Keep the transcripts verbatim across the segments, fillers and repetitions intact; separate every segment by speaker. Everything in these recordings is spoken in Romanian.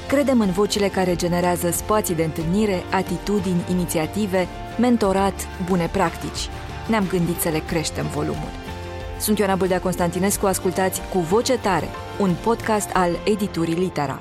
Speaker 1: Credem în vocile care generează spații de întâlnire, atitudini, inițiative, mentorat, bune practici. Ne-am gândit să le creștem volumul. Sunt Ioana Bâldea Constantinescu, ascultați Cu Voce Tare, un podcast al editurii Litera.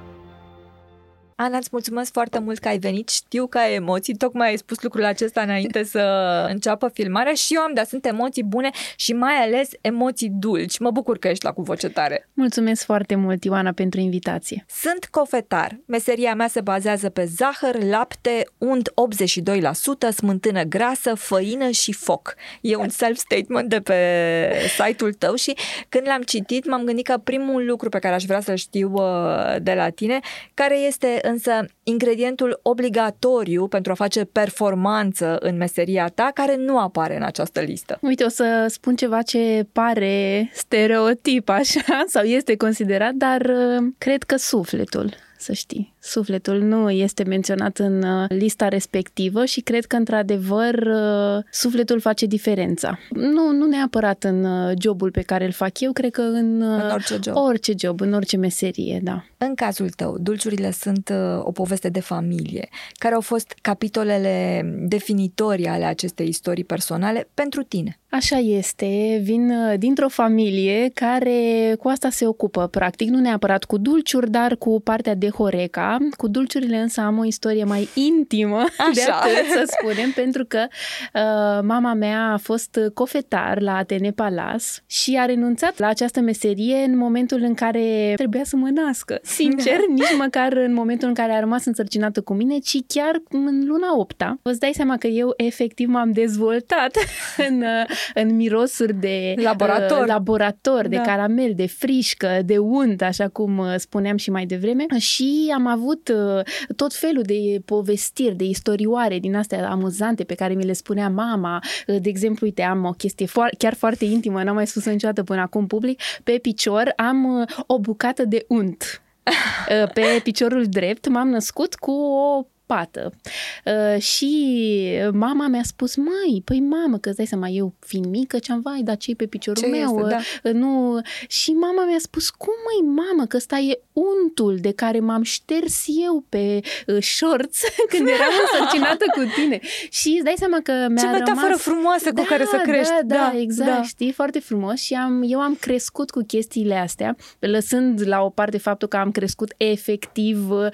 Speaker 1: Ana, îți mulțumesc foarte mult că ai venit. Știu că ai emoții, tocmai ai spus lucrul acesta înainte să înceapă filmarea și eu am, dar sunt emoții bune și mai ales emoții dulci. Mă bucur că ești la Cu Voce Tare.
Speaker 2: Mulțumesc foarte mult, Ioana, pentru invitație.
Speaker 1: Sunt cofetar. Meseria mea se bazează pe zahăr, lapte, unt optzeci și doi la sută, smântână grasă, făină și foc. E un self-statement de pe site-ul tău și când l-am citit m-am gândit că primul lucru pe care aș vrea să-l știu de la tine, care este însă ingredientul obligatoriu pentru a face performanță în meseria ta, care nu apare în această listă.
Speaker 2: Uite, o să spun ceva ce pare stereotip așa, sau este considerat, dar cred că sufletul, să știi. Sufletul nu este menționat în lista respectivă și cred că, într-adevăr, sufletul face diferența. Nu, nu neapărat în jobul pe care îl fac eu, cred că în,
Speaker 1: în orice job.
Speaker 2: orice job, în orice meserie, da.
Speaker 1: În cazul tău, Dulciurile sunt o poveste de familie. Care au fost capitolele definitorii ale acestei istorii personale pentru tine?
Speaker 2: Așa este, vin dintr-o familie care cu asta se ocupă, practic, nu neapărat cu dulciuri, dar cu partea de Horeca. Cu dulciurile însă am o istorie mai intimă, Așa. de atât să spunem, pentru că uh, mama mea a fost cofetar la Atene Palace și a renunțat la această meserie în momentul în care trebuia să mă nască. Sincer, nici măcar în momentul în care a rămas însărcinată cu mine, ci chiar în luna opta. Îți dai seama că eu efectiv m-am dezvoltat în, în mirosuri de
Speaker 1: laborator,
Speaker 2: uh, laborator
Speaker 1: da.
Speaker 2: de caramel, de frișcă, de unt, așa cum spuneam și mai devreme, și am avut uh, tot felul de povestiri, de istorioare din astea amuzante pe care mi le spunea mama. Uh, de exemplu, uite, am o chestie fo- chiar foarte intimă, n-am mai spus niciodată până acum public. Pe picior am uh, o bucată de unt. Uh, pe piciorul drept m-am născut cu o pată. Uh, și mama mi-a spus, măi, păi mamă, că îți dai seama, eu fiind mică, ce-am, vai, dar ce-i pe piciorul
Speaker 1: ce
Speaker 2: meu?
Speaker 1: Este, da.
Speaker 2: Uh, nu... Și mama mi-a spus, cum măi, mamă, că ăsta e untul de care m-am șters eu pe uh, shorts când eram însărcinată cu tine. Și îți dai seama că mi-a
Speaker 1: ce
Speaker 2: rămas...
Speaker 1: Ce metaforă frumoasă
Speaker 2: da,
Speaker 1: cu care să crești.
Speaker 2: Da, da,
Speaker 1: da
Speaker 2: exact,
Speaker 1: da.
Speaker 2: Știi, foarte frumos. Și am, eu am crescut cu chestiile astea, lăsând la o parte faptul că am crescut efectiv uh,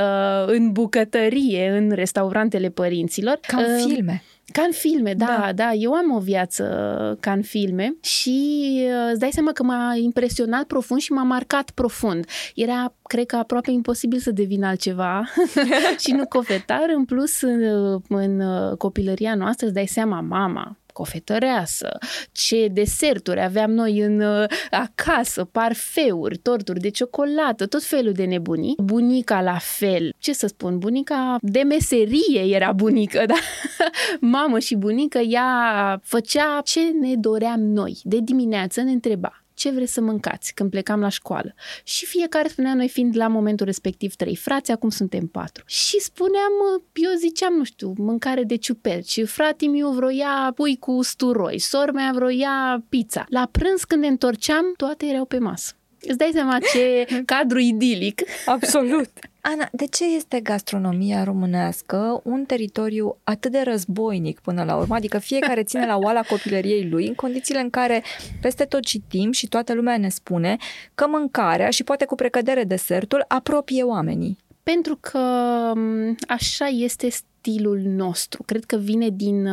Speaker 2: în bucătărie, în restaurantele părinților.
Speaker 1: Ca în uh, filme.
Speaker 2: Ca în filme, da, da, da. Eu am o viață ca în filme și îți dai seama că m-a impresionat profund și m-a marcat profund. Era, cred că, aproape imposibil să devin altceva și nu cofetar. În plus, în, în copilăria noastră, îți dai seama, mama cofetăreasă, ce deserturi aveam noi în acasă, parfeuri, torturi de ciocolată, tot felul de nebunii. Bunica la fel. Ce să spun, bunica de meserie era bunică, da? Mamă și bunică, ea făcea ce ne doream noi. De dimineață ne întreba, ce vreți să mâncați când plecam la școală? Și fiecare spunea, noi fiind la momentul respectiv trei frați, acum suntem patru. Și spuneam, eu ziceam, nu știu, mâncare de ciuperci, fratele meu vroia pui cu usturoi, sora mea vroia pizza. La prânz, când ne întorceam, toate erau pe masă. Îți dai seama ce cadru idilic.
Speaker 1: Absolut. Ana, de ce este gastronomia românească un teritoriu atât de războinic până la urmă? Adică fiecare ține la oala copilăriei lui, în condițiile în care peste tot citim și toată lumea ne spune că mâncarea și poate cu precădere desertul apropie oamenii.
Speaker 2: Pentru că așa este stilul nostru. Cred că vine din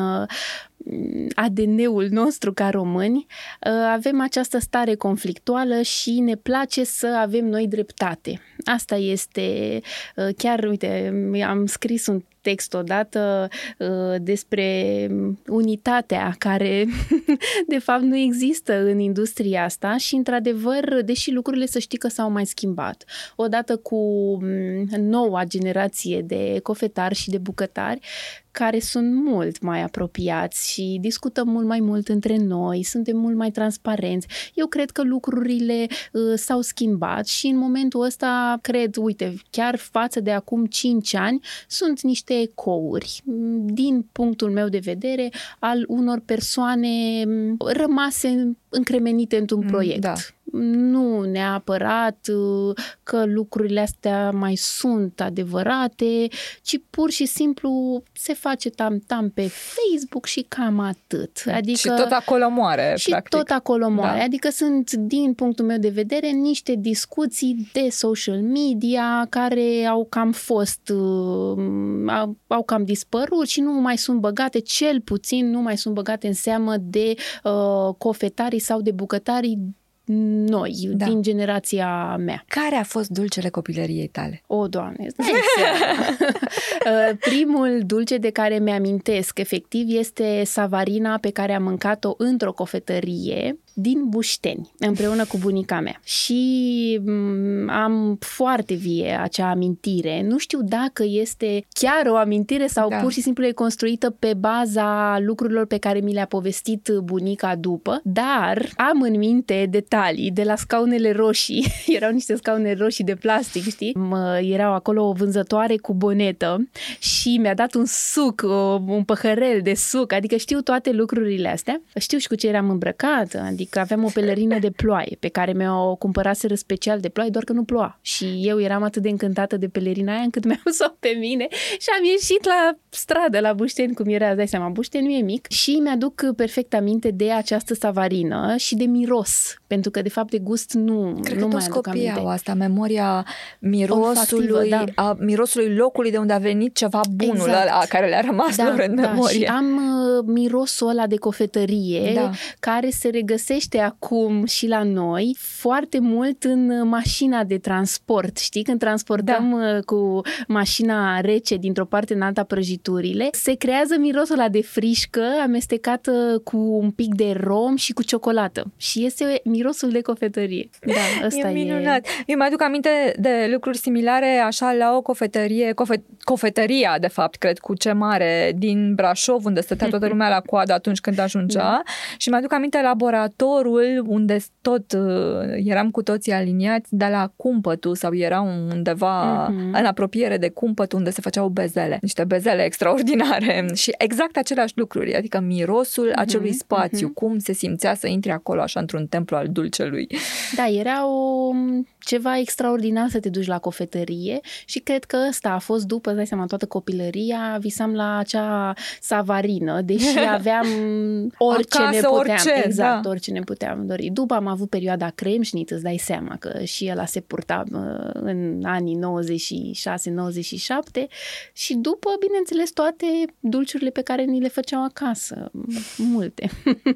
Speaker 2: A D N-ul nostru ca români. Avem această stare conflictuală și ne place să avem noi dreptate. Asta este, chiar, uite, am scris un text odată uh, despre unitatea care de fapt nu există în industria asta și într-adevăr, deși lucrurile să știi că s-au mai schimbat. Odată cu noua generație de cofetari și de bucătari, care sunt mult mai apropiați și discutăm mult mai mult între noi, suntem mult mai transparenți. Eu cred că lucrurile uh, s-au schimbat și în momentul ăsta, cred, uite, chiar față de acum cinci ani, sunt niște ecouri, din punctul meu de vedere, al unor persoane rămase încremenite într-un proiect. Da. Nu neapărat că lucrurile astea mai sunt adevărate, ci pur și simplu se face tam-tam pe Facebook și cam atât. Adică,
Speaker 3: și tot acolo moare,
Speaker 2: și
Speaker 3: practic.
Speaker 2: tot acolo moare.
Speaker 3: Da.
Speaker 2: Adică sunt, din punctul meu de vedere, niște discuții de social media care au cam fost, au, au cam dispărut și nu mai sunt băgate, cel puțin nu mai sunt băgate în seamă de uh, cofetarii sau de bucătarii noi, da. Din generația mea.
Speaker 1: Care a fost dulcele copilăriei tale?
Speaker 2: O, Doamne, stai seama. Primul dulce de care mi-amintesc, efectiv, este savarina pe care am mâncat-o într-o cofetărie din Bușteni, împreună cu bunica mea. Și am foarte vie acea amintire. Nu știu dacă este chiar o amintire sau da. Pur și simplu e construită pe baza lucrurilor pe care mi le-a povestit bunica după, dar am în minte detalii de la scaunele roșii. Erau niște scaune roșii de plastic, știi? Mă, erau acolo o vânzătoare cu bonetă și mi-a dat un suc, un păhărel de suc, adică știu toate lucrurile astea. Știu și cu ce eram îmbrăcată, adică Adică aveam o pelerină de ploaie pe care mi-o cumpăraseră special de ploaie, doar că nu ploua. Și eu eram atât de încântată de pelerina aia încât mi-am pus-o pe mine și am ieșit la stradă, la Bușteni, cum era, îți dai seama, Bușteni nu e mic. Și mi-aduc perfect aminte de această savarină și de miros, pentru că de fapt de gust nu,
Speaker 1: Cred
Speaker 2: nu
Speaker 1: că
Speaker 2: mai aduc aminte.
Speaker 1: au asta, memoria mirosului, da. a mirosului locului de unde a venit ceva bunul exact. ăla care le-a rămas
Speaker 2: da,
Speaker 1: lor în
Speaker 2: da.
Speaker 1: memorie.
Speaker 2: Și am uh, mirosul ăla de cofetărie
Speaker 1: da. care
Speaker 2: se regăsește acum și la noi foarte mult în mașina de transport. Știi, când transportăm da. cu mașina rece dintr-o parte în alta prăjiturile, se creează mirosul ăla de frișcă amestecată cu un pic de rom și cu ciocolată. Și este mirosul de cofetărie. Da, ăsta
Speaker 1: e minunat.
Speaker 2: E...
Speaker 1: Eu mă aduc aminte de lucruri similare așa la o cofetărie, cofe, cofetăria de fapt, cred, cu C mare din Brașov, unde stătea toată lumea la coadă atunci când ajungea da. și mă aduc aminte laboratorul unde tot uh, eram cu toții aliniați, dar la Cumpătul sau era undeva mm-hmm. în apropiere de Cumpăt unde se făceau bezele, niște bezele extraordinare și exact aceleași lucruri, adică mirosul mm-hmm. acelui spațiu, mm-hmm. cum se simțea să intri acolo așa într-un templu al dulcelui.
Speaker 2: Da, era o, ceva extraordinar să te duci la cofetărie și cred că ăsta a fost după, îți dai seama, toată copilăria, visam la acea savarină, deși aveam orice
Speaker 1: acasă,
Speaker 2: ne puteam,
Speaker 1: orice,
Speaker 2: exact,
Speaker 1: da.
Speaker 2: orice ne puteam dori. După am avut perioada Cremșnit, îți dai seama că și ăla se purta în anii nouăzeci și șase nouăzeci și șapte și după, bineînțeles, toate dulciurile pe care ni le făceau acasă. Multe.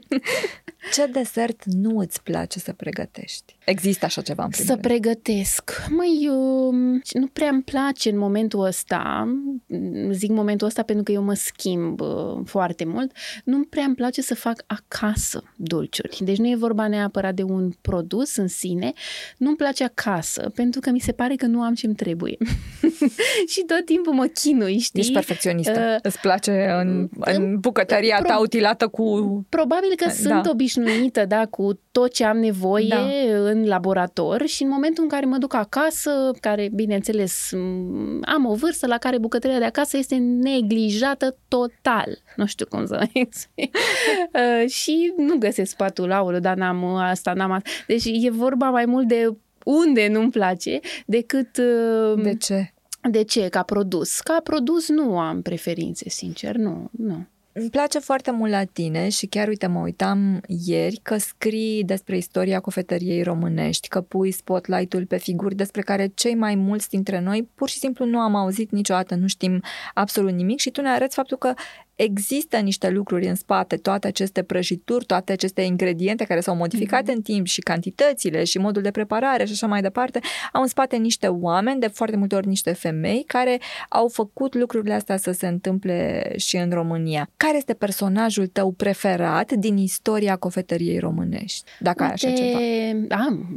Speaker 1: Ce desert nu îți place să pregătești? Există așa ceva în primul
Speaker 2: Să
Speaker 1: rând?
Speaker 2: pregătesc. Măi, eu, nu prea îmi place în momentul ăsta, zic momentul ăsta pentru că eu mă schimb foarte mult, nu prea îmi place să fac acasă dulciuri. Deci nu e vorba neapărat de un produs în sine, nu-mi place acasă, pentru că mi se pare că nu am ce-mi trebuie. Și tot timpul mă chinui, știi?
Speaker 1: Ești perfecționistă. Uh, Îți place în, în bucătăria
Speaker 2: pro-
Speaker 1: ta utilată cu...
Speaker 2: Probabil că
Speaker 1: da.
Speaker 2: sunt obișnuită, da, cu tot ce am nevoie da. în laborator și în momentul în care mă duc acasă, care, bineînțeles, am o vârstă la care bucătăria de acasă este neglijată total. Nu știu cum să explic. uh, și nu găsesc spatulaul, dar n-am asta, n-am asta. Deci e vorba mai mult de unde nu-mi place decât... Uh,
Speaker 1: de ce?
Speaker 2: De ce? Ca produs. Ca produs nu am preferințe, sincer, nu, nu.
Speaker 1: Îmi place foarte mult la tine și chiar, uite, mă uitam ieri că scrii despre istoria cofetăriei românești, că pui spotlight-ul pe figuri despre care cei mai mulți dintre noi pur și simplu nu am auzit niciodată, nu știm absolut nimic și tu ne arăți faptul că
Speaker 3: există niște lucruri în spate, toate aceste prăjituri, toate aceste ingrediente care s-au modificat mm-hmm. în timp și cantitățile și modul de preparare și așa mai departe, au în spate niște oameni, de foarte multe ori niște femei, care au făcut lucrurile astea să se întâmple și în România. Care este personajul tău preferat din istoria cofetăriei românești? Dacă ai așa ceva.
Speaker 2: Am.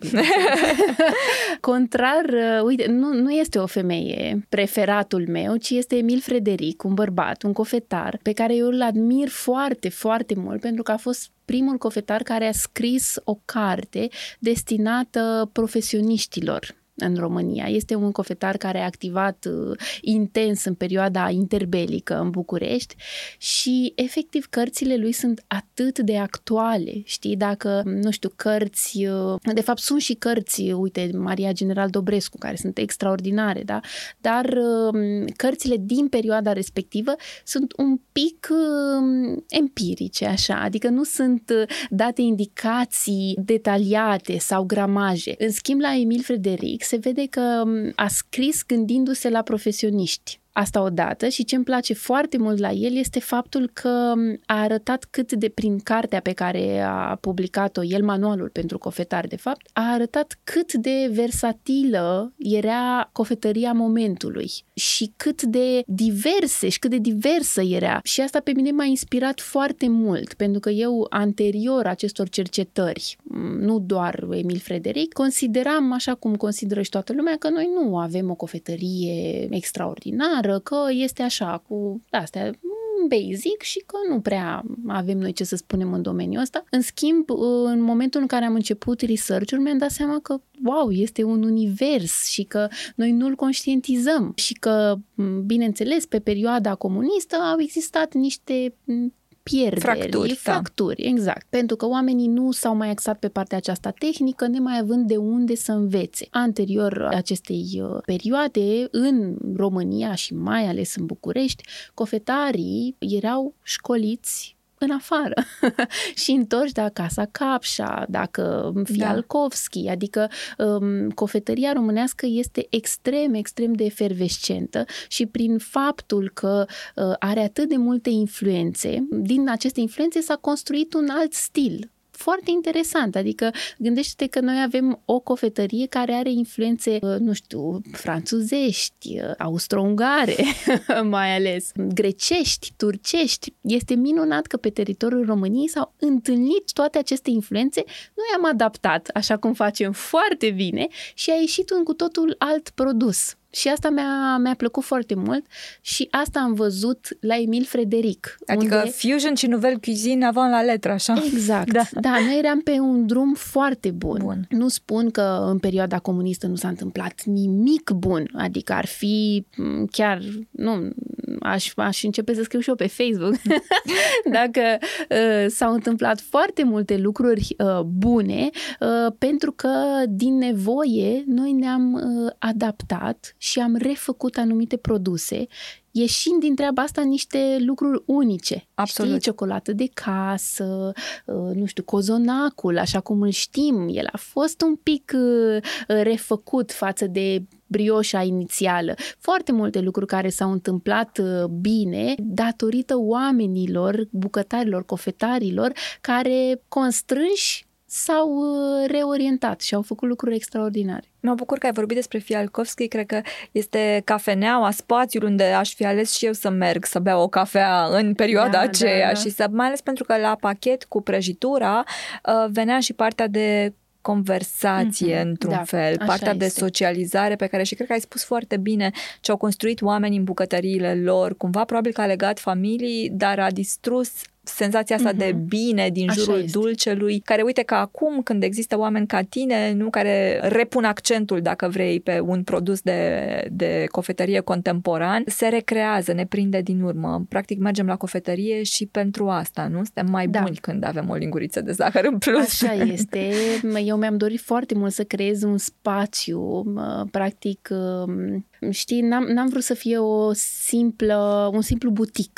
Speaker 2: Contrar, uite, nu, nu este o femeie preferatul meu, ci este Emil Frederic, un bărbat, un cofetar, pe care eu îl admir foarte, foarte mult, pentru că a fost primul cofetar care a scris o carte destinată profesioniștilor în România. Este un cofetar care a activat uh, intens în perioada interbelică în București și efectiv cărțile lui sunt atât de actuale, știi, dacă, nu știu, cărți, uh, de fapt sunt și cărți, uite, Maria General Dobrescu, care sunt extraordinare, da? Dar uh, cărțile din perioada respectivă sunt un pic uh, empirice, așa, adică nu sunt uh, date indicații detaliate sau gramaje. În schimb, la Emil Frederic se vede că a scris gândindu-se la profesioniști. Asta odată, și ce îmi place foarte mult la el este faptul că a arătat cât de, prin cartea pe care a publicat-o, el manualul pentru cofetari de fapt, a arătat cât de versatilă era cofetăria momentului și cât de diverse și cât de diversă era. Și asta pe mine m-a inspirat foarte mult, pentru că eu, anterior acestor cercetări, nu doar Emil Frederic, consideram, așa cum consideră și toată lumea, că noi nu avem o cofetărie extraordinară, că este așa, cu astea basic și că nu prea avem noi ce să spunem în domeniul ăsta. În schimb, în momentul în care am început research-ul, mi-am dat seama că, wow, este un univers și că noi nu-l conștientizăm și că, bineînțeles, pe perioada comunistă au existat niște pierderi,
Speaker 3: fracturi,
Speaker 2: fracturi, da. Exact. Pentru că oamenii nu s-au mai axat pe partea aceasta tehnică, nemai având de unde să învețe. Anterior acestei perioade, în România și mai ales în București, cofetarii erau școliți în afară și întorși de acasă Capșa, dacă Fialkovski, da. Adică um, cofetăria românească este extrem, extrem de efervescentă și prin faptul că uh, are atât de multe influențe, din aceste influențe s-a construit un alt stil. Foarte interesant, adică gândește-te că noi avem o cofetărie care are influențe, nu știu, franțuzești, austro-ungare, mai ales, grecești, turcești. Este minunat că pe teritoriul României s-au întâlnit toate aceste influențe, noi am adaptat, așa cum facem foarte bine, și a ieșit un cu totul alt produs. Și asta mi-a, mi-a plăcut foarte mult și asta am văzut la Emil Frederic.
Speaker 3: Adică
Speaker 2: unde...
Speaker 3: fusion și nouvelle cuisine avant la lettre, așa?
Speaker 2: Exact. Da. da, noi eram pe un drum foarte bun. bun. Nu spun că în perioada comunistă nu s-a întâmplat nimic bun, adică ar fi chiar, nu, aș, aș începe să scriu și eu pe Facebook, dacă uh, s-au întâmplat foarte multe lucruri uh, bune, uh, pentru că din nevoie noi ne-am uh, adaptat și am refăcut anumite produse, ieșind din treaba asta niște lucruri unice.
Speaker 3: Absolut.
Speaker 2: Știi, ciocolată de casă, nu știu, cozonacul, așa cum îl știm, el a fost un pic refăcut față de brioșa inițială. Foarte multe lucruri care s-au întâmplat bine datorită oamenilor, bucătarilor, cofetarilor, care constrânși s-au reorientat și au făcut lucruri extraordinare.
Speaker 3: Mă bucur că ai vorbit despre Fialkovski, cred că este cafeneaua, spațiul unde aș fi ales și eu să merg să beau o cafea în perioada da, aceea da, da. Și să, mai ales pentru că la pachet cu prăjitura venea și partea de conversație, mm-hmm, într-un da, fel, partea este. De socializare pe care și cred că ai spus foarte bine ce au construit oamenii în bucătăriile lor, cumva probabil că a legat familii, dar a distrus senzația asta mm-hmm. de bine din
Speaker 2: Așa
Speaker 3: jurul
Speaker 2: este.
Speaker 3: dulcelui, care uite că acum când există oameni ca tine, nu, care repun accentul, dacă vrei, pe un produs de, de cofetărie contemporan, se recrează, ne prinde din urmă. Practic mergem la cofetărie și pentru asta, nu? Suntem mai
Speaker 2: da.
Speaker 3: buni când avem o linguriță de zahăr în plus.
Speaker 2: Așa este. Eu mi-am dorit foarte mult să creez un spațiu, practic, știi, n-am, n-am vrut să fie o simplă, un simplu butic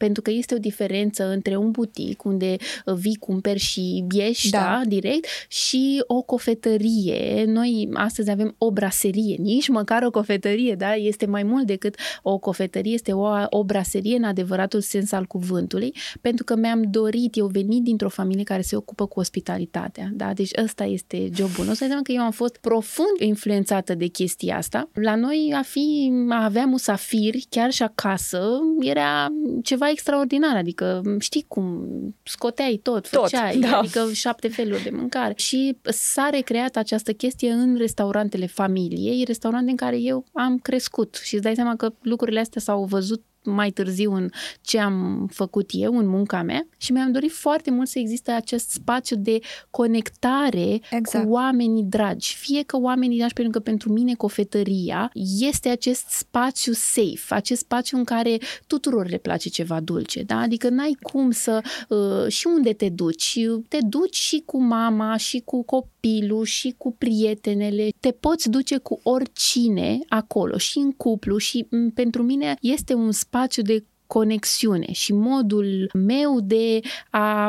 Speaker 2: pentru că este o diferență între un butic unde vii, cumperi și ieși, da. Da, direct, și o cofetărie. Noi astăzi avem o braserie, nici măcar o cofetărie, da? Este mai mult decât o cofetărie, este o, o braserie în adevăratul sens al cuvântului, pentru că mi-am dorit, eu venit dintr-o familie care se ocupă cu ospitalitatea, da? Deci ăsta este jobul nostru. Că eu am fost profund influențată de chestia asta. La noi a fi, a avea musafiri chiar și acasă era ceva extraordinar, adică știi cum, scoteai tot, făceai, tot, da. Adică șapte feluri de mâncare. Și s-a recreat această chestie în restaurantele familiei, restaurante în care eu am crescut și îți dai seama că lucrurile astea s-au văzut mai târziu în ce am făcut eu, în munca mea, și mi-am dorit foarte mult să existe acest spațiu de conectare exact. Cu oamenii dragi. Fie că oamenii dragi, pentru că pentru mine cofetăria este acest spațiu safe, acest spațiu în care tuturor le place ceva dulce, da? Adică n-ai cum să... Uh, și unde te duci? Te duci și cu mama, și cu copilul, și cu prietenele. Te poți duce cu oricine acolo, și în cuplu, și m- pentru mine este un spațiu de conexiune și modul meu de a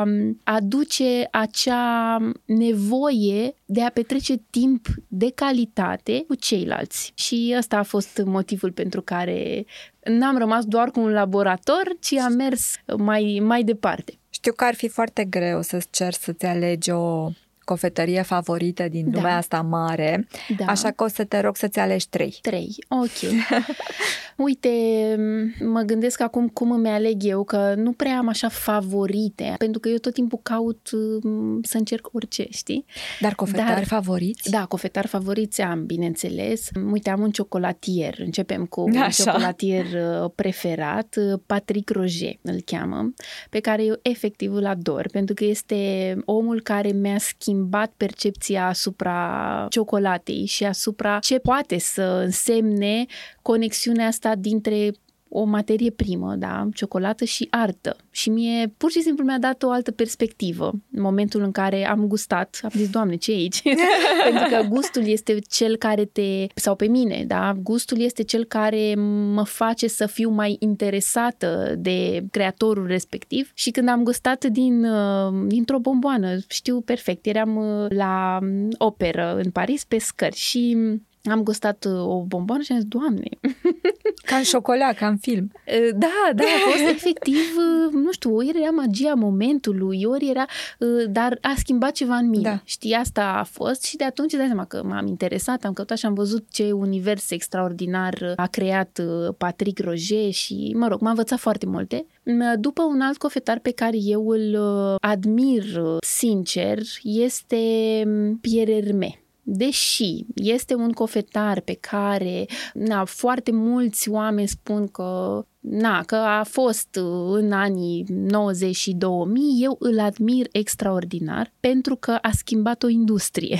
Speaker 2: aduce acea nevoie de a petrece timp de calitate cu ceilalți. Și ăsta a fost motivul pentru care n-am rămas doar cu un laborator, ci am mers mai, mai departe.
Speaker 3: Știu că ar fi foarte greu să-ți ceri să-ți alegi o cofetărie favorită din lumea da. Asta mare, da. Așa că o să te rog să-ți alegi trei.
Speaker 2: Trei, ok. Uite, mă gândesc acum cum îmi aleg eu, că nu prea am așa favorite, pentru că eu tot timpul caut să încerc orice, știi?
Speaker 3: Dar cofetari Dar, favoriți?
Speaker 2: Da, cofetari favoriți am, bineînțeles. Uite, am un ciocolatier, începem cu așa. Un ciocolatier preferat, Patrick Roger îl cheamă, pe care eu efectiv îl ador, pentru că este omul care mi-a schimbat percepția asupra ciocolatei și asupra ce poate să însemne conexiunea asta dintre o materie primă, da, ciocolată și artă. Și mie pur și simplu mi-a dat o altă perspectivă în momentul în care am gustat. Am zis, Doamne, ce e aici? Pentru că gustul este cel care te... sau pe mine, da, gustul este cel care mă face să fiu mai interesată de creatorul respectiv. Și când am gustat din, dintr-o bomboană, știu perfect, eram la operă în Paris pe scări și am gustat o bomboană și am zis, Doamne!
Speaker 3: Ca în șocolat, ca în film.
Speaker 2: Da, da, a fost efectiv, nu știu, ori era magia momentului, ori era, dar a schimbat ceva în mine. Da. Știi, asta a fost și de atunci dai seama că m-am interesat, am căutat și am văzut ce univers extraordinar a creat Patrick Roger și, mă rog, m-a învățat foarte multe. După un alt cofetar pe care eu îl admir sincer este Pierre Hermé. Deși este un cofetar pe care na, foarte mulți oameni spun că, na, că a fost în anii nouăzeci și două mii, eu îl admir extraordinar pentru că a schimbat o industrie.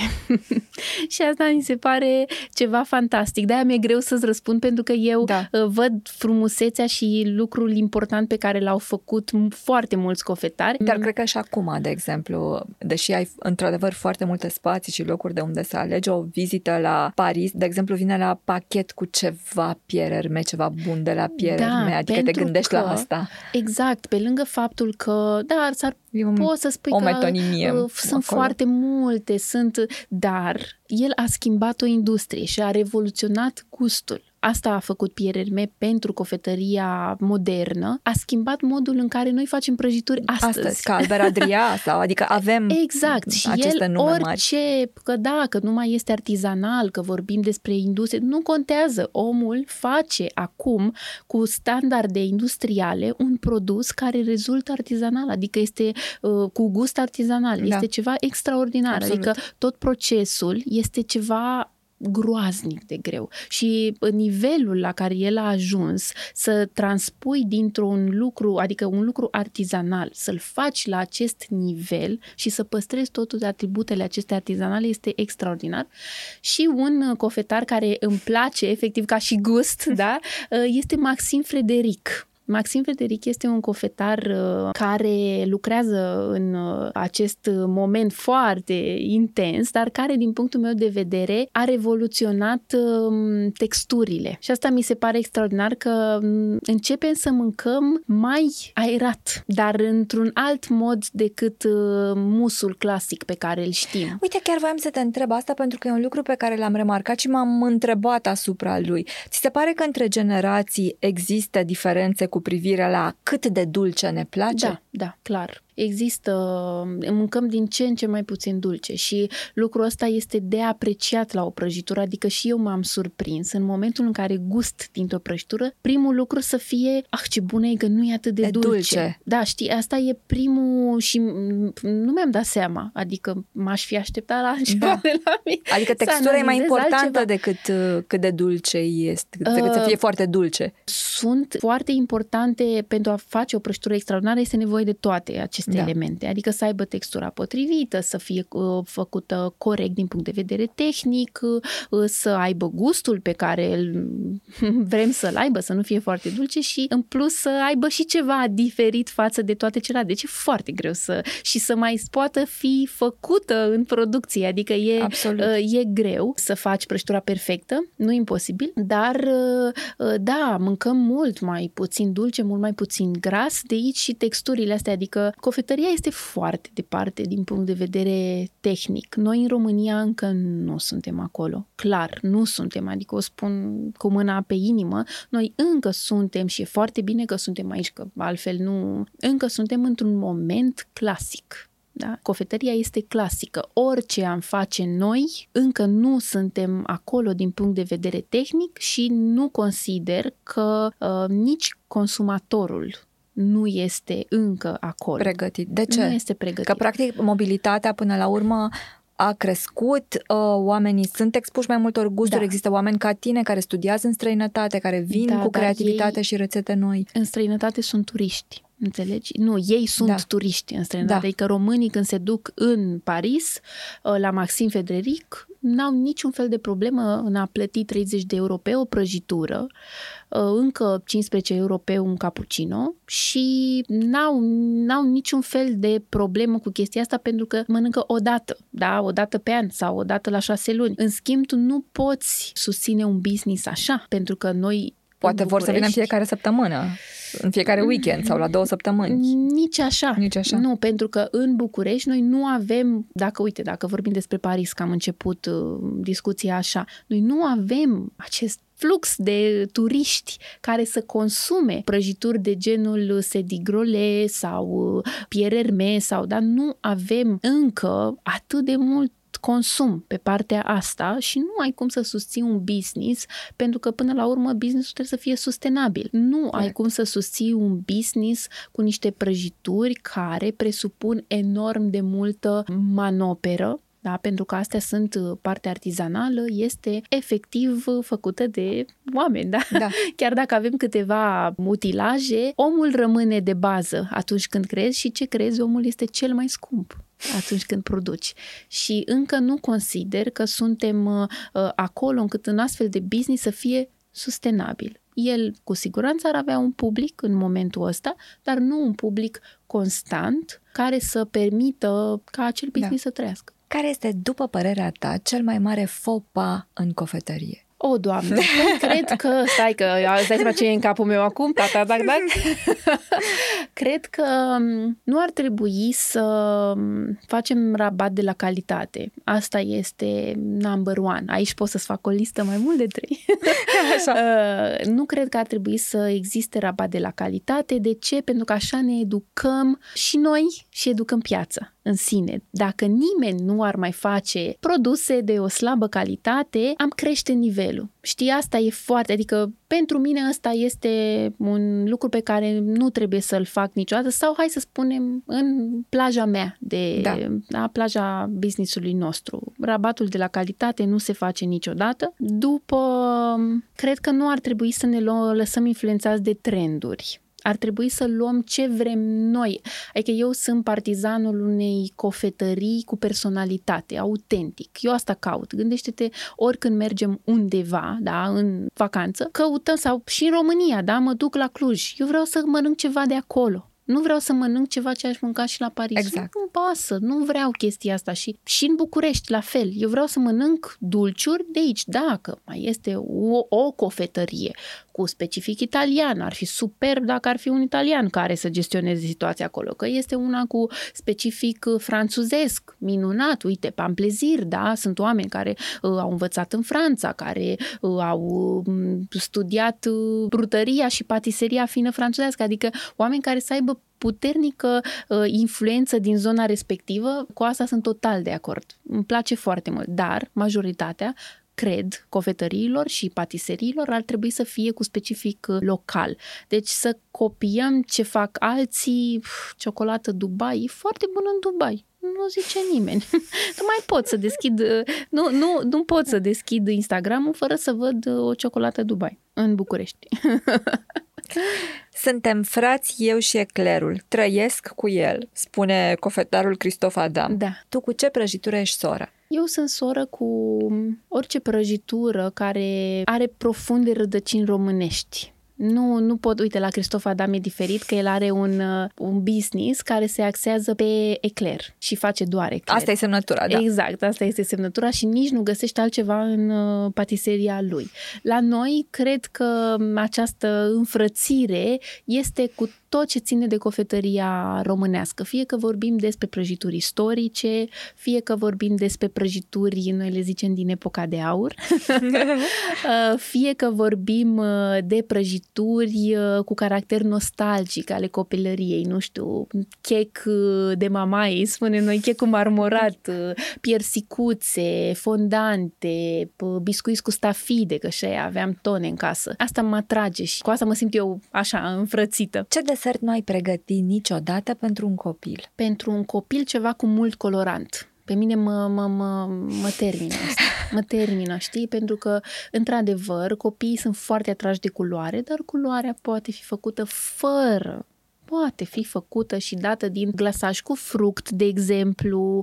Speaker 2: Și asta mi se pare ceva fantastic. De-aia mi-e greu să-ți răspund pentru că eu da. Văd frumusețea și lucrul important pe care l-au făcut foarte mulți cofetari.
Speaker 3: Dar cred că și acum, de exemplu, deși ai într-adevăr foarte multe spații și locuri de unde să alegi, o vizită la Paris, de exemplu, vine la pachet cu ceva Pierre Hermé, ceva bun de la Pierre da, Hermé, adică te gândești că, la asta.
Speaker 2: Exact, pe lângă faptul că, da, s-ar poți să spui
Speaker 3: o
Speaker 2: că
Speaker 3: metonimie
Speaker 2: uh, sunt
Speaker 3: acolo.
Speaker 2: Foarte multe, sunt, dar el a schimbat o industrie și a revoluționat gustul. Asta a făcut Pierre Hermé pentru cofetăria modernă. A schimbat modul în care noi facem prăjituri astăzi.
Speaker 3: Astăzi, ca Albert Adria sau, adică avem
Speaker 2: exact. Și
Speaker 3: aceste
Speaker 2: el,
Speaker 3: nume
Speaker 2: orice,
Speaker 3: mari.
Speaker 2: Că da, că nu mai este artizanal, că vorbim despre industrie, nu contează. Omul face acum cu standarde industriale un produs care rezultă artizanal, adică este uh, cu gust artizanal. Da. Este ceva extraordinar. Absolut. Adică tot procesul este ceva groaznic de greu și nivelul la care el a ajuns să transpui dintr-un lucru, adică un lucru artizanal, să-l faci la acest nivel și să păstrezi totul de atributele acestea artizanale este extraordinar. Și un cofetar care îmi place efectiv ca și gust, da, este Maxim Frederic. Maxim Frederic este un cofetar uh, care lucrează în uh, acest moment foarte intens, dar care, din punctul meu de vedere, a revoluționat uh, texturile. Și asta mi se pare extraordinar, că um, începem să mâncăm mai aerat, dar într-un alt mod decât uh, musul clasic pe care îl știm.
Speaker 3: Uite, chiar voiam să te întreb asta pentru că e un lucru pe care l-am remarcat și m-am întrebat asupra lui. Ți se pare că între generații există diferențe cu privire la cât de dulce ne place?
Speaker 2: Da, da, clar. Există, mâncăm din ce în ce mai puțin dulce și lucrul ăsta este de apreciat la o prăjitură, adică și eu m-am surprins în momentul în care gust dintr-o prăjitură, primul lucru să fie, ah, ce bună e, că nu e atât de, de dulce. dulce. Da, știi, asta e primul și nu mi-am dat seama, adică m-aș fi așteptat la altceva da. de la mine.
Speaker 3: Adică textura e mai importantă altceva. decât cât de dulce este, decât uh, să fie foarte dulce.
Speaker 2: Sunt foarte importante pentru a face o prăjitură extraordinară, este nevoie de toate aceste da. elemente, adică să aibă textura potrivită, să fie uh, făcută corect din punct de vedere tehnic, uh, să aibă gustul pe care îl vrem să-l aibă, să nu fie foarte dulce și în plus să aibă și ceva diferit față de toate celelalte. Deci e foarte greu să și să mai poată fi făcută în producție, adică e, uh, e greu să faci prăjitura perfectă, nu imposibil, dar uh, da, mâncăm mult mai puțin dulce, mult mai puțin gras, de aici și texturile astea, adică cofetăria este foarte departe din punct de vedere tehnic. Noi în România încă nu suntem acolo. Clar, nu suntem, adică o spun cu mâna pe inimă. Noi încă suntem și e foarte bine că suntem aici, că altfel nu... Încă suntem într-un moment clasic. Da? Cofetăria este clasică. Orice am face noi, încă nu suntem acolo din punct de vedere tehnic și nu consider că uh, nici consumatorul nu este încă acolo.
Speaker 3: Pregătit. De ce?
Speaker 2: Nu este pregătit.
Speaker 3: Că, practic, mobilitatea până la urmă a crescut, oamenii sunt expuși mai multor gusturi, da. Există oameni ca tine care studiază în străinătate, care vin da, cu creativitate și rețete noi.
Speaker 2: În străinătate sunt turiști. Înțelegi? Nu, ei sunt da. turiști în străinătate. Da. Adică românii când se duc în Paris, la Maxim Frederic, n-au niciun fel de problemă în a plăti treizeci de euro pe o prăjitură, încă cincisprezece euro pe un cappuccino și n-au, n-au niciun fel de problemă cu chestia asta pentru că mănâncă o dată, da? O dată pe an sau o dată la șase luni. În schimb, tu nu poți susține un business așa, pentru că noi
Speaker 3: poate vor să vină în fiecare săptămână, în fiecare weekend sau la două săptămâni.
Speaker 2: Nici așa.
Speaker 3: Nici așa.
Speaker 2: Nu, pentru că în București noi nu avem, dacă uite, dacă vorbim despre Paris, că am început uh, discuția așa, noi nu avem acest flux de turiști care să consume prăjituri de genul Sedigrole sau Pierre Hermé sau, dar nu avem încă atât de mult consum pe partea asta și nu ai cum să susții un business pentru că până la urmă businessul trebuie să fie sustenabil. Nu Correct. Ai cum să susții un business cu niște prăjituri care presupun enorm de multă manoperă. Da, pentru că astea sunt partea artizanală, este efectiv făcută de oameni, da? Da. Chiar dacă avem câteva utilaje, omul rămâne de bază atunci când crezi și ce crezi, omul este cel mai scump atunci când produci. Și încă nu consider că suntem uh, acolo încât în astfel de business să fie sustenabil. El cu siguranță ar avea un public în momentul ăsta, dar nu un public constant care să permită ca acel business da. să trăiască.
Speaker 3: Care este, după părerea ta, cel mai mare faux pas în cofetărie?
Speaker 2: O, Doamne, cred că, stai că, stai seama ce e în capul meu acum, tata, dac, dac. Cred că nu ar trebui să facem rabat de la calitate. Asta este number one. Aici pot să-ți fac o listă mai mult de trei. Așa. Uh, nu cred că ar trebui să existe rabat de la calitate. De ce? Pentru că așa ne educăm și noi și educăm piața în sine. Dacă nimeni nu ar mai face produse de o slabă calitate, am crește nivelul. Știi, asta e foarte, adică pentru mine ăsta este un lucru pe care nu trebuie să-l fac niciodată sau hai să spunem în plaja mea, de da. Da, plaja business-ului nostru. Rabatul de la calitate nu se face niciodată. După, cred că nu ar trebui să ne lăsăm influențați de trenduri. Ar trebui să luăm ce vrem noi. Adică eu sunt partizanul unei cofetării cu personalitate, autentic. Eu asta caut. Gândește-te, oricând mergem undeva, da, în vacanță, căutăm, sau și în România, da, mă duc la Cluj. Eu vreau să mănânc ceva de acolo. Nu vreau să mănânc ceva ce aș mânca și la Paris.
Speaker 3: Exact.
Speaker 2: Nu-mi pasă, nu vreau chestia asta. Și, și în București, la fel. Eu vreau să mănânc dulciuri de aici. Dacă mai este o, o cofetărie cu specific italian, ar fi superb dacă ar fi un italian care să gestioneze situația acolo. Că este una cu specific franțuzesc, minunat. Uite, Pamplezir, da? Sunt oameni care uh, au învățat în Franța, care uh, au uh, studiat uh, brutăria și patiseria fină franțuzească. Adică oameni care să aibă puternică uh, influență din zona respectivă. Cu asta sunt total de acord. Îmi place foarte mult. Dar majoritatea, cred, cofetăriilor și patiseriilor ar trebui să fie cu specific local. Deci să copiem ce fac alții. Uf, ciocolată Dubai, e foarte bună în Dubai. Nu zice nimeni. Nu mai pot să deschid, nu, nu, nu pot să deschid Instagram-ul fără să văd o ciocolată Dubai în București.
Speaker 3: Suntem frați, eu și eclerul. Trăiesc cu el, spune cofetarul Cristof Adam.
Speaker 2: Da.
Speaker 3: Tu cu ce prăjitură ești soră?
Speaker 2: Eu sunt soră cu orice prăjitură care are profunde rădăcini românești. Nu, nu pot, uite, la Cristof Adam e diferit, că el are un, un business care se axează pe ecler și face doar ecler.
Speaker 3: Asta e semnătura, da.
Speaker 2: Exact, asta este semnătura și nici nu găsești altceva în uh, patiseria lui. La noi, cred că această înfrățire este cu tot ce ține de cofetăria românească. Fie că vorbim despre prăjituri istorice, fie că vorbim despre prăjituri, noi le zicem din epoca de aur, fie că vorbim de prăjituri cu caracter nostalgic ale copilăriei, nu știu, chec de mamaie, spunem noi, chec cu marmorat, piersicuțe, fondante, biscuiți cu stafide, că și aia aveam tone în casă. Asta mă atrage și cu asta mă simt eu așa, înfrățită.
Speaker 3: Ce desert nu ai pregătit niciodată pentru un copil?
Speaker 2: Pentru un copil ceva cu mult colorant. Pe mine mă, mă, mă, mă termină asta. Mă termină, știi? Pentru că, într-adevăr, copiii sunt foarte atrași de culoare, dar culoarea poate fi făcută fără poate fi făcută și dată din glasaj cu fruct, de exemplu,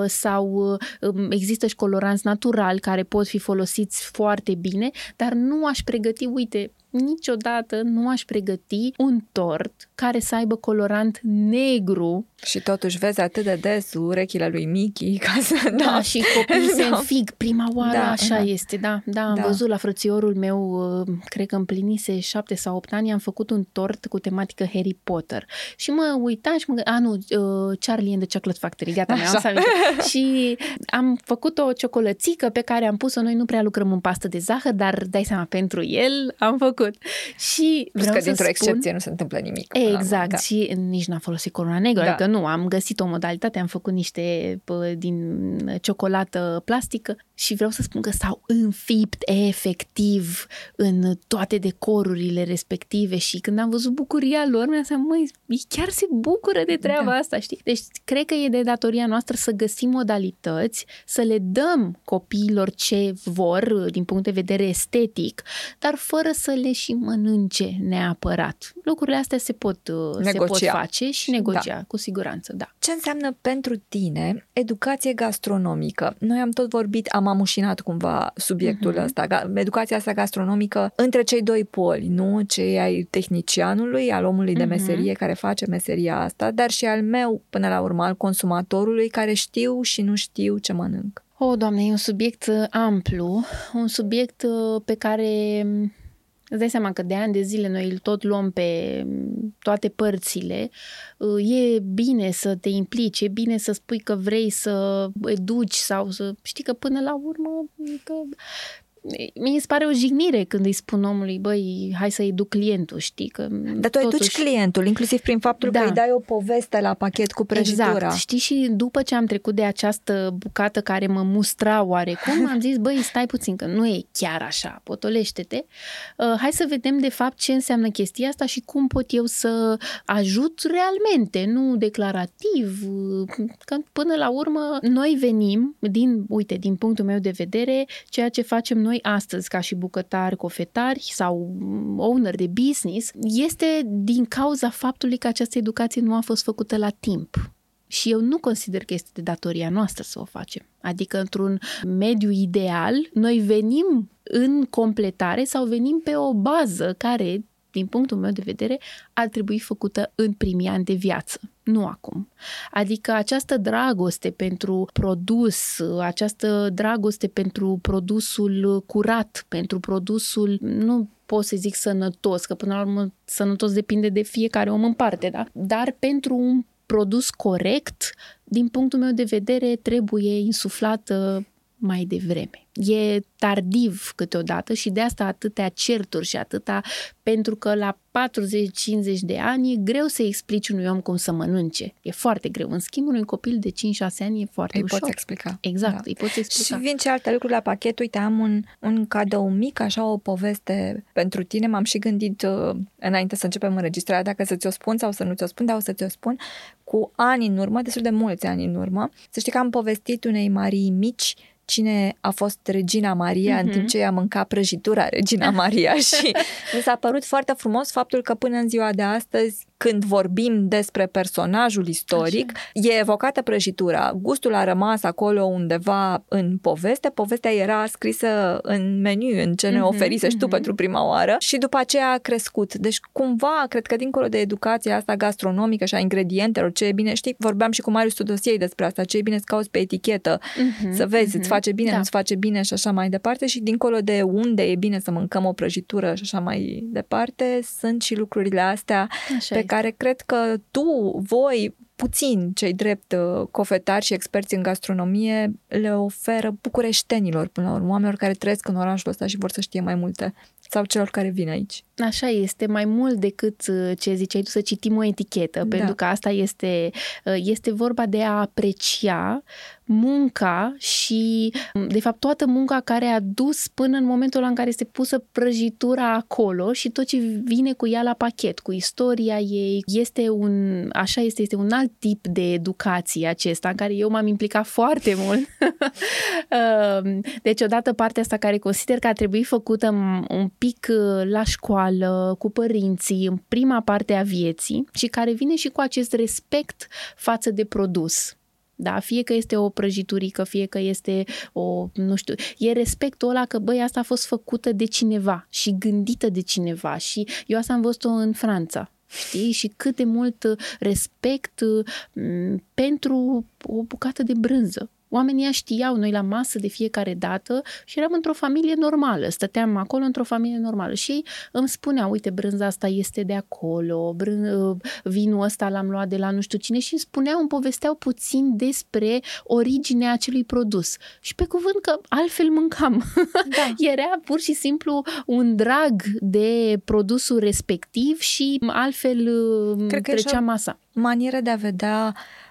Speaker 2: sau există și coloranți naturali care pot fi folosiți foarte bine, dar nu aș pregăti, uite, niciodată nu aș pregăti un tort care să aibă colorant negru.
Speaker 3: Și totuși vezi atât de des urechile lui Mickey ca să...
Speaker 2: Da, da și copiii se înfig prima oară, da, așa da. Este, da, da, am da. văzut la frățiorul meu, cred că împlinise șapte sau opt ani, am făcut un tort cu tematică Harry Potter și mă uitam și mă gândeam, a nu, Charlie and the Chocolate Factory, gata, mi-am să și am făcut o ciocolățică pe care am pus-o, noi nu prea lucrăm în pastă de zahăr, dar dai seama, pentru el am făcut. Și vreau
Speaker 3: că
Speaker 2: să
Speaker 3: dintr-o
Speaker 2: spun...
Speaker 3: excepție nu se întâmplă nimic.
Speaker 2: Exact,
Speaker 3: da.
Speaker 2: Și nici n-am folosit coloana negră, da. Adică nu, am găsit o modalitate, am făcut niște pă, din ciocolată plastică și vreau să spun că s-au înfipt efectiv în toate decorurile respective și când am văzut bucuria lor, mi-am zis, măi, chiar se bucură de treaba da. Asta, știi? Deci cred că e de datoria noastră să găsim modalități, să le dăm copiilor ce vor din punct de vedere estetic, dar fără să le și mănânce neapărat. Lucrurile astea se pot, se pot face și negocia, da. Cu siguranță, da.
Speaker 3: Ce înseamnă pentru tine educație gastronomică? Noi am tot vorbit, am amușinat cumva subiectul uh-huh. ăsta, educația asta gastronomică între cei doi poli, nu? Cei ai tehnicianului, al omului de meserie uh-huh. care face meseria asta, dar și al meu, până la urmă, al consumatorului care știu și nu știu ce mănânc.
Speaker 2: O, Doamne, e un subiect amplu, un subiect pe care îți dai seama că de ani de zile noi îl tot luăm pe toate părțile. E bine să te implici, e bine să spui că vrei să educi sau să... Știi că până la urmă... Că... Mi se pare o jignire când îi spun omului, băi, hai să educ clientul, știi? Că
Speaker 3: dar tu totuși... educi clientul, inclusiv prin faptul da. Că îi dai o poveste la pachet cu prăjitura.
Speaker 2: Exact, știi? Și după ce am trecut de această bucată care mă mustra oarecum, am zis, băi, stai puțin, că nu e chiar așa, potolește-te. Uh, hai să vedem de fapt ce înseamnă chestia asta și cum pot eu să ajut realmente, nu declarativ. Că până la urmă, noi venim, din, uite, din punctul meu de vedere, ceea ce facem noi noi astăzi ca și bucătari, cofetari sau owner de business este din cauza faptului că această educație nu a fost făcută la timp. Și eu nu consider că este de datoria noastră să o facem. Adică într-un mediu ideal, noi venim în completare sau venim pe o bază care, din punctul meu de vedere, ar trebui făcută în primii ani de viață, nu acum. Adică această dragoste pentru produs, această dragoste pentru produsul curat, pentru produsul, nu pot să zic sănătos, că până la urmă sănătos depinde de fiecare om în parte, da? Dar pentru un produs corect, din punctul meu de vedere, trebuie insuflată mai devreme. E tardiv câteodată și de asta atâtea certuri și atâta, pentru că la patruzeci cincizeci de ani e greu să explici unui om cum să mănânce. E foarte greu. În schimb, unui copil de cinci șase ani e foarte
Speaker 3: îi
Speaker 2: ușor.
Speaker 3: Îi poți explica.
Speaker 2: Exact,
Speaker 3: da.
Speaker 2: îi poți explica.
Speaker 3: Și vin ce alte lucruri la pachet. Uite, am un, un cadou mic, așa o poveste pentru tine. M-am și gândit uh, înainte să începem înregistrarea dacă să ți-o spun sau să nu ți-o spun, dar o să ți-o spun. Cu ani în urmă, destul de mulți ani în urmă, să știi că am povestit unei Marii mici cine a fost Regina Maria, mm-hmm. în timp ce ea mânca prăjitura Regina Maria și mi s-a părut foarte frumos faptul că până în ziua de astăzi, când vorbim despre personajul istoric, așa, e evocată prăjitura. Gustul a rămas acolo undeva în poveste. Povestea era scrisă în meniu, în ce ne mm-hmm, oferisești mm-hmm. tu pentru prima oară și după aceea a crescut. Deci cumva, cred că dincolo de educația asta gastronomică și a ingredientelor, ce e bine, știi, vorbeam și cu Marius Tudosiei despre asta, ce e bine să cauți pe etichetă, mm-hmm, să vezi, mm-hmm. îți face bine, da. nu-ți face bine și așa mai departe și dincolo de unde e bine să mâncăm o prăjitură și așa mai departe, sunt și lucrurile astea așa pe care cred că tu, voi, puțin cei drept cofetari și experți în gastronomie le oferă bucureștenilor, până la urmă, oamenilor care trăiesc în orașul ăsta și vor să știe mai multe sau celor care vin aici.
Speaker 2: Așa este, mai mult decât ce ziceai tu, să citim o etichetă, da. pentru că asta este, este vorba de a aprecia munca și, de fapt, toată munca care a dus până în momentul în care este pusă prăjitura acolo și tot ce vine cu ea la pachet, cu istoria ei. Este un, așa este, este un alt tip de educație acesta, în care eu m-am implicat foarte mult. Deci, odată partea asta care consider că ar trebui făcută un pic la școală, cu părinții, în prima parte a vieții și care vine și cu acest respect față de produs. Da, fie că este o prăjiturică, fie că este o, nu știu, e respectul ăla că, băi, asta a fost făcută de cineva și gândită de cineva și eu asta am văzut-o în Franța, știi? Și cât de mult respect m- pentru o bucată de brânză. Oamenii știau, noi la masă de fiecare dată și eram într-o familie normală, stăteam acolo într-o familie normală și ei îmi spuneau, uite, brânza asta este de acolo, brân... vinul ăsta l-am luat de la nu știu cine și îmi spuneau, îmi povesteau puțin despre originea acelui produs. Și pe cuvânt că altfel mâncam. Da. Era pur și simplu un drag de produsul respectiv și altfel Cred trecea masa.
Speaker 3: Manieră de a vedea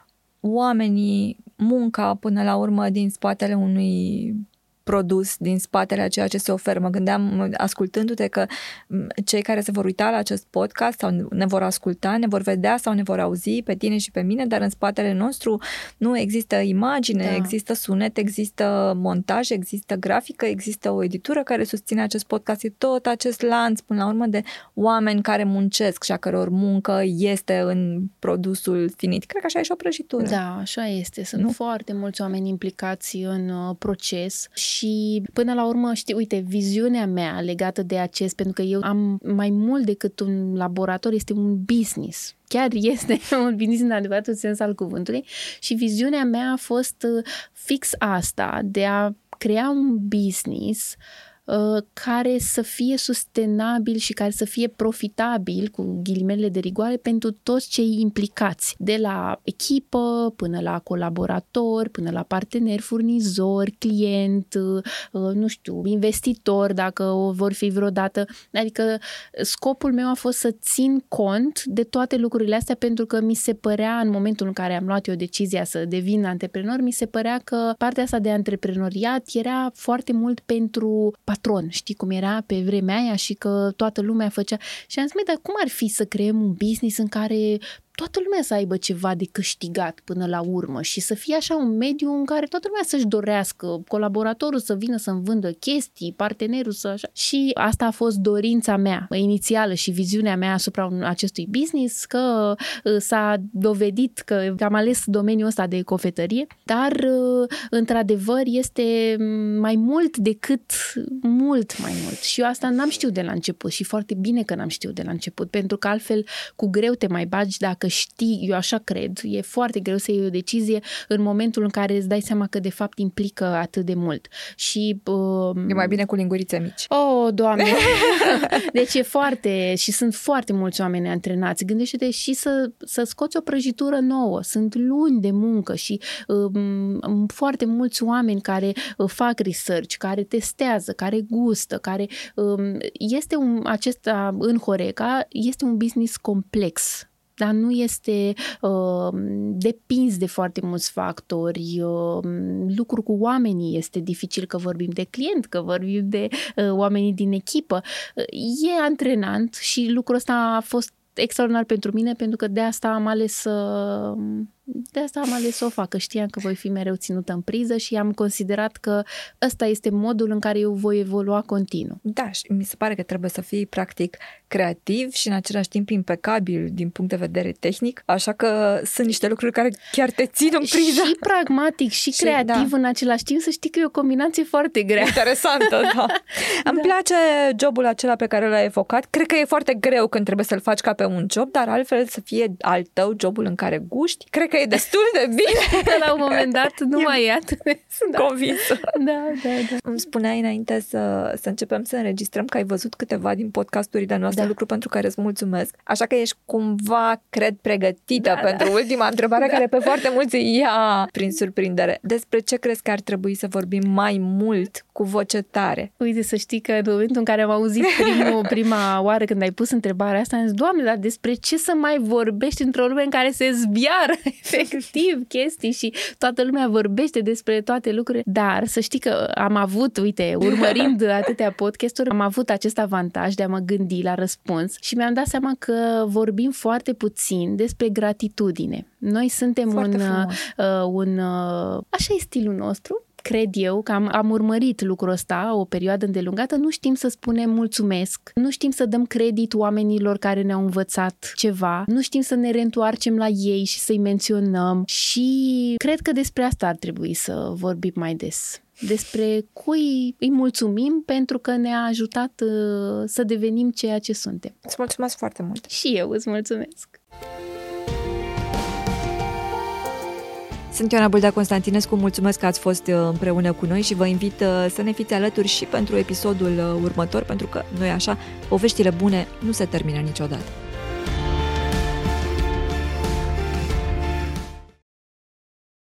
Speaker 3: oamenii, munca până la urmă din spatele unui produs, din spatele a ceea ce se oferă. Mă gândeam, ascultându-te, că cei care se vor uita la acest podcast sau ne vor asculta, ne vor vedea sau ne vor auzi pe tine și pe mine, dar în spatele nostru nu există imagine, da. există sunet, există montaj, există grafică, există o editură care susține acest podcast. E tot acest lanț, până la urmă, de oameni care muncesc și a căror muncă este în produsul finit. Cred că așa e și o prăjitură.
Speaker 2: Da, așa este. Sunt nu? foarte mulți oameni implicați în uh, proces. Și până la urmă, știi, uite, viziunea mea legată de acest, pentru că eu am mai mult decât un laborator, este un business. Chiar este un business în adevăratul sens al cuvântului și viziunea mea a fost fix asta, de a crea un business uh, care să fie sustenabil și care să fie profitabil, cu ghilimele de rigoare, pentru toți cei implicați, de la echipă până la colaborator, până la partener, furnizor, client, uh, nu știu, investitor, dacă o vor fi vreodată. Adică scopul meu a fost să țin cont de toate lucrurile astea, pentru că mi se părea, în momentul în care am luat eu decizia să devin antreprenor, mi se părea că partea asta de antreprenoriat era foarte mult pentru patron, știi cum era pe vremea aia și că toată lumea făcea. Și am zis, dar cum ar fi să creăm un business în care toată lumea să aibă ceva de câștigat până la urmă și să fie așa un mediu în care toată lumea să-și dorească, colaboratorul să vină să-mi vândă chestii, partenerul să așa. Și asta a fost dorința mea inițială și viziunea mea asupra acestui business, că s-a dovedit că am ales domeniul ăsta de cofetărie, dar într-adevăr este mai mult decât mult mai mult. Și eu asta n-am știut de la început și foarte bine că n-am știut de la început, pentru că altfel cu greu te mai bagi dacă știi, eu așa cred, e foarte greu să iei o decizie în momentul în care îți dai seama că de fapt implică atât de mult. Și uh,
Speaker 3: e mai bine cu lingurițe mici.
Speaker 2: Oh, Doamne! Deci e foarte, și sunt foarte mulți oameni antrenați. Gândește-te și să, să scoți o prăjitură nouă. Sunt luni de muncă și um, foarte mulți oameni care uh, fac research, care testează, care gustă, care um, este un, acesta în Horeca, este un business complex. Dar nu este uh, depins de foarte mulți factori. Uh, lucrul cu oamenii este dificil, că vorbim de client, că vorbim de uh, oamenii din echipă. Uh, e antrenant și lucrul ăsta a fost extraordinar pentru mine, pentru că de asta am ales să... De asta am ales să o fac, că știam că voi fi mereu ținută în priză și am considerat că ăsta este modul în care eu voi evolua continuu.
Speaker 3: Da, și mi se pare că trebuie să fii practic creativ și în același timp impecabil din punct de vedere tehnic, așa că sunt niște lucruri care chiar te țin în priză.
Speaker 2: Și pragmatic și, și creativ da. În același timp, să știi că e o combinație foarte grea.
Speaker 3: Interesantă, da. Îmi da. place jobul acela pe care l-ai evocat. Cred că e foarte greu când trebuie să-l faci ca pe un job, dar altfel să fie al tău jobul în care guști. Cred că e destul de bine.
Speaker 2: La un moment dat nu mai e atât.
Speaker 3: Sunt da. convinsă.
Speaker 2: Da, da, da.
Speaker 3: Îmi spuneai înainte să, să începem să înregistrăm că ai văzut câteva din podcasturile noastre, da. lucru pentru care îți mulțumesc. Așa că ești cumva, cred, pregătită da, pentru da. ultima întrebare da. care pe foarte mulți ia prin surprindere. Despre ce crezi că ar trebui să vorbim mai mult cu voce tare?
Speaker 2: Uite, să știi că în momentul în care am auzit primul, prima oară când ai pus întrebarea asta, am zis, Doamne, dar despre ce să mai vorbești într-o lume în care se zbiară efectiv chestii și toată lumea vorbește despre toate lucrurile. Dar să știi că am avut, uite, urmărind atâtea podcasturi, am avut acest avantaj de a mă gândi la răspuns și mi-am dat seama că vorbim foarte puțin despre gratitudine. Noi suntem foarte un, uh, un uh, așa e stilul nostru. Cred eu că am, am urmărit lucrul ăsta o perioadă îndelungată, nu știm să spunem mulțumesc, nu știm să dăm credit oamenilor care ne-au învățat ceva, nu știm să ne reîntoarcem la ei și să-i menționăm și cred că despre asta ar trebui să vorbim mai des. Despre cui îi mulțumim pentru că ne-a ajutat uh, să devenim ceea ce suntem.
Speaker 3: Îți mulțumesc foarte mult!
Speaker 2: Și eu îți mulțumesc!
Speaker 3: Sunt Ioana Bâldea Constantinescu, mulțumesc că ați fost împreună cu noi și vă invit să ne fiți alături și pentru episodul următor, pentru că, nu-i așa, poveștile bune nu se termină niciodată.